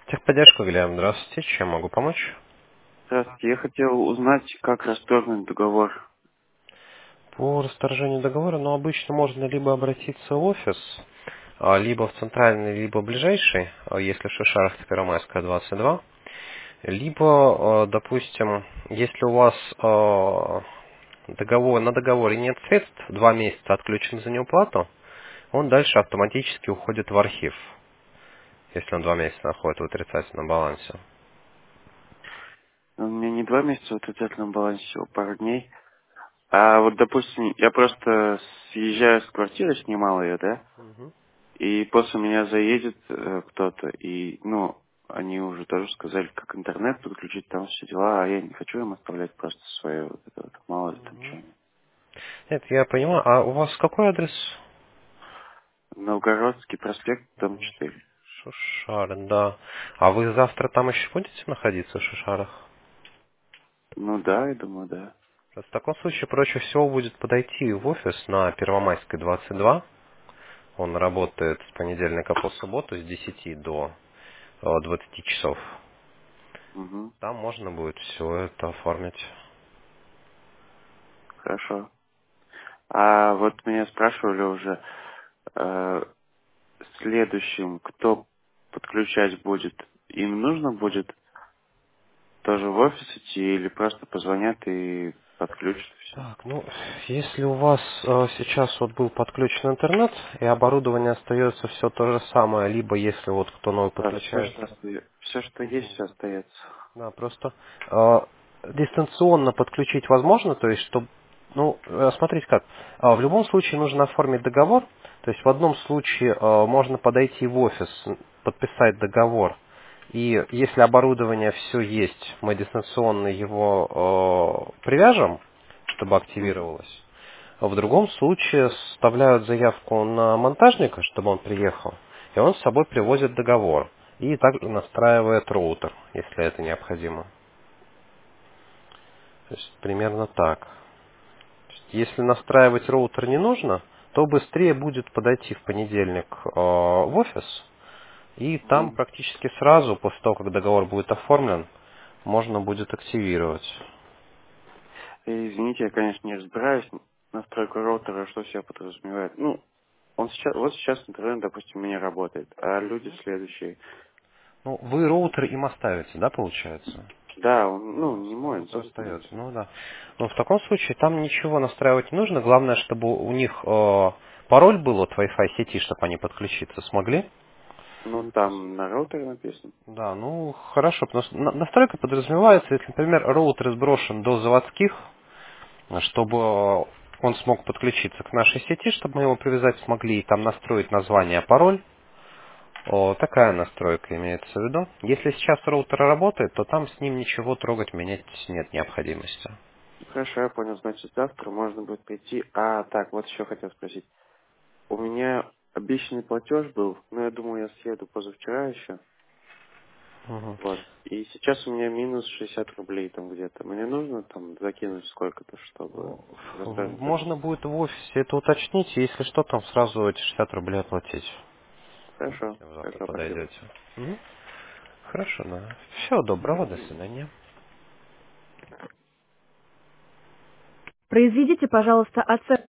Техподдержка, Глеб, здравствуйте. Чем могу помочь? Здравствуйте, я хотел узнать, как расторгнуть договор. По расторжению договора, обычно можно либо обратиться в офис, либо в центральный, либо ближайший, если в Шишарах, это Первомайская, 22, либо, допустим, если у вас на договоре нет средств, 2 месяца отключен за неуплату, он дальше автоматически уходит в архив, если он 2 месяца находится в отрицательном балансе. У меня не 2 месяца в отрицательном балансе, всего пару дней. А вот, допустим, я просто съезжаю с квартиры, снимал ее, да? Мгм. И после меня заедет кто-то, и, они уже тоже сказали, как интернет подключить, там все дела, а я не хочу им оставлять просто свое, вот это вот, мало ли там что. Нет, я понимаю. А у вас какой адрес? Новгородский проспект, дом 4. Шушары, да. А вы завтра там еще будете находиться в Шушарах? Ну да, я думаю, да. В таком случае проще всего будет подойти в офис на Первомайской 22. Он работает с понедельника по субботу с 10 до 20 часов. Угу, Там можно будет все это оформить. хорошо. А вот меня спрашивали уже, э, следующим, кто подключать будет, им нужно будет тоже в офис идти или просто позвонят и подключат все? Так, если у вас сейчас вот был подключен интернет и оборудование остается все то же самое, либо если вот кто новый Да, все, подключает. что остается, все, что есть, все остается. Да, просто дистанционно подключить возможно, то есть, чтобы, смотрите как, в любом случае нужно оформить договор, то есть в одном случае можно подойти в офис, подписать договор, и если оборудование все есть, мы дистанционно его привяжем, чтобы Мгм. активировалось. А в другом случае вставляют заявку на монтажника, чтобы он приехал, и он с собой привозит договор. И также настраивает роутер, если это необходимо. То есть примерно так. То есть, если настраивать роутер не нужно, то быстрее будет подойти в понедельник в офис, и там Мгм. практически сразу, после того, как договор будет оформлен, можно будет активировать. И, извините, я, конечно, не разбираюсь. Настройка роутера, что себя подразумевает. Он сейчас, вот сейчас интернет, допустим, у меня работает, а люди следующие. Вы роутер им оставите, да, получается? Да, он, не мой, он Роутер собственный. остается, да. Но в таком случае там ничего настраивать не нужно. Главное, чтобы у них пароль был от Wi-Fi сети, чтобы они подключиться смогли. Ну, там на роутере написано. Да, хорошо, потому что настройка подразумевается, если, например, роутер сброшен до заводских, чтобы он смог подключиться к нашей сети, чтобы мы его привязать смогли и там настроить название, пароль. Такая настройка имеется в виду. Если сейчас роутер работает, то там с ним ничего трогать, менять нет необходимости. Хорошо, я понял. Значит, завтра можно будет прийти. А, так, вот еще хотел спросить. У меня обещанный платеж был, но я думаю, я съеду позавчера еще. Мгм. Вот. И сейчас у меня минус 60 рублей там где-то. Мне нужно там закинуть сколько-то, чтобы расторгнуть Можно договор. будет в офисе это уточнить, и если что, там сразу эти 60 рублей оплатить. Хорошо, Если вы завтра хорошо, спасибо. подойдете. Хорошо, да. Всего доброго, до свидания. Произведите, пожалуйста, оценку.